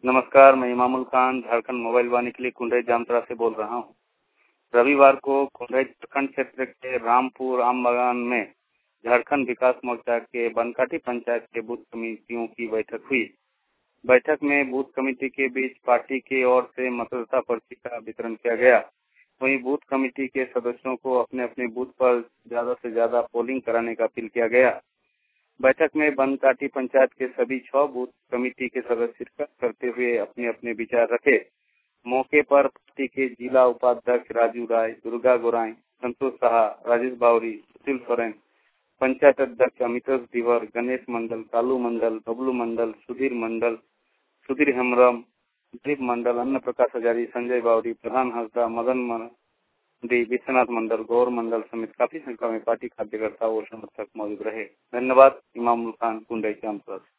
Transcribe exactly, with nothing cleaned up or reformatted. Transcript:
नमस्कार, मैं इमामुल खान झारखंड मोबाइल वाणी के लिए कुंडई जामतरा से बोल रहा हूँ। रविवार को कुंडई प्रखंड क्षेत्र के रामपुर आम बागान में झारखंड विकास मोर्चा के बनकाटी पंचायत के बूथ कमेटियों की बैठक हुई। बैठक में बूथ कमेटी के बीच पार्टी की ओर से मतदाता पर्ची का वितरण किया गया। वहीं बूथ कमेटी के सदस्यों को अपने अपने बूथ पर ज्यादा से ज्यादा पोलिंग कराने का अपील किया गया। बैठक में बनकाटी पंचायत के सभी छह बूथ कमेटी के सदस्य शिरकत करते हुए अपने अपने विचार रखे। मौके पर पार्टी के जिला उपाध्यक्ष राजू राय, दुर्गा गोराई, संतोष साहा, राजेश बावरी, सुशील सोरेन, पंचायत अध्यक्ष अमितोष दिवर, गणेश मंडल, कालू मंडल, बबलू मंडल, सुधीर मंडल, सुधीर हेम्ब्रम, दिलीप मंडल, अन्न प्रकाश हजारी, संजय बावरी, प्रधान हंसदा, मदन मंडी, विश्वनाथ मंडल, गौर मंडल समेत काफी संख्या में पार्टी कार्यकर्ता और समर्थक मौजूद रहे। धन्यवाद। इमामुल खान, कुंडई जामतरा।